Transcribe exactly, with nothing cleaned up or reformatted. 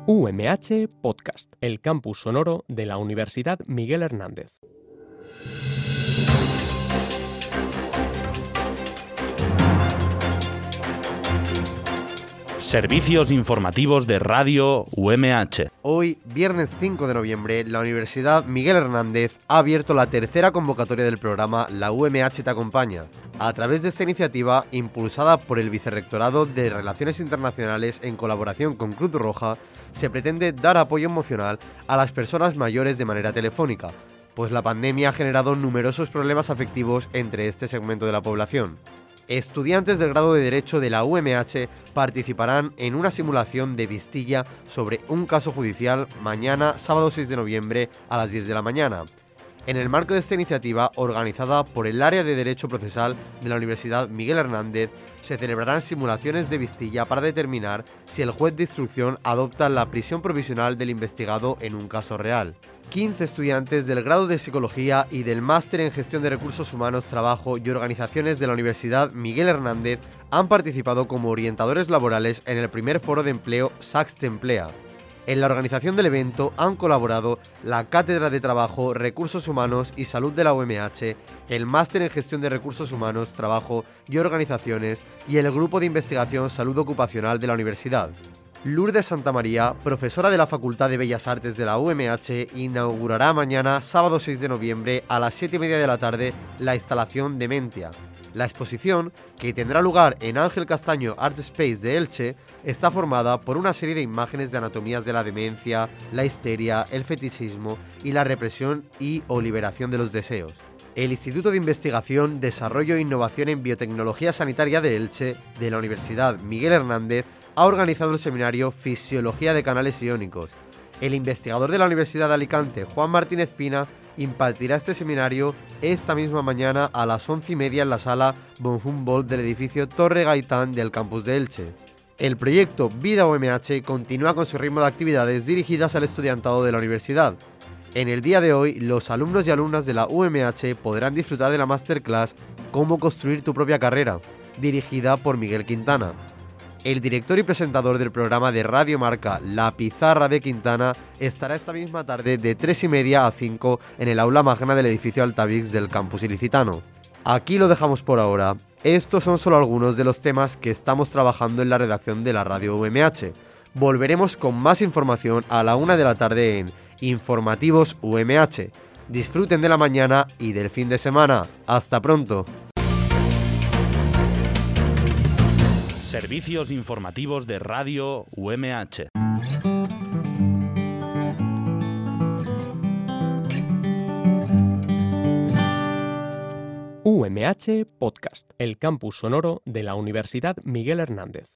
U M H Podcast, el campus sonoro de la Universidad Miguel Hernández. Servicios informativos de Radio U M H. Hoy, viernes cinco de noviembre, la Universidad Miguel Hernández ha abierto la tercera convocatoria del programa La U M H te acompaña. A través de esta iniciativa, impulsada por el Vicerrectorado de Relaciones Internacionales en colaboración con Cruz Roja, se pretende dar apoyo emocional a las personas mayores de manera telefónica, pues la pandemia ha generado numerosos problemas afectivos entre este segmento de la población. Estudiantes del grado de Derecho de la U M H participarán en una simulación de Vistilla sobre un caso judicial mañana, sábado seis de noviembre, a las diez de la mañana. En el marco de esta iniciativa, organizada por el Área de Derecho Procesal de la Universidad Miguel Hernández, se celebrarán simulaciones de Vistilla para determinar si el juez de instrucción adopta la prisión provisional del investigado en un caso real. quince estudiantes del grado de Psicología y del Máster en Gestión de Recursos Humanos, Trabajo y Organizaciones de la Universidad Miguel Hernández han participado como orientadores laborales en el primer foro de empleo SACS Te Emplea. En la organización del evento han colaborado la Cátedra de Trabajo, Recursos Humanos y Salud de la U M H, el Máster en Gestión de Recursos Humanos, Trabajo y Organizaciones y el Grupo de Investigación Salud Ocupacional de la Universidad. Lourdes Santamaría, profesora de la Facultad de Bellas Artes de la U M H, inaugurará mañana, sábado seis de noviembre, a las siete y media de la tarde, la instalación Dementia. La exposición, que tendrá lugar en Ángel Castaño Art Space de Elche, está formada por una serie de imágenes de anatomías de la demencia, la histeria, el fetichismo y la represión y o liberación de los deseos. El Instituto de Investigación, Desarrollo e Innovación en Biotecnología Sanitaria de Elche, de la Universidad Miguel Hernández, ha organizado el seminario Fisiología de Canales Iónicos. El investigador de la Universidad de Alicante, Juan Martínez Pina, impartirá este seminario esta misma mañana a las once y media en la sala von Humboldt del edificio Torre Gaitán del campus de Elche. El proyecto Vida U M H continúa con su ritmo de actividades dirigidas al estudiantado de la universidad. En el día de hoy, los alumnos y alumnas de la U M H podrán disfrutar de la masterclass Cómo construir tu propia carrera, dirigida por Miguel Quintana. El director y presentador del programa de Radio Marca La Pizarra de Quintana estará esta misma tarde de tres y media a cinco en el aula magna del edificio Altavix del campus ilicitano. Aquí lo dejamos por ahora. Estos son solo algunos de los temas que estamos trabajando en la redacción de la Radio U M H. Volveremos con más información a la una de la tarde en Informativos U M H. Disfruten de la mañana y del fin de semana. ¡Hasta pronto! Servicios informativos de Radio U M H. U M H Podcast, el campus sonoro de la Universidad Miguel Hernández.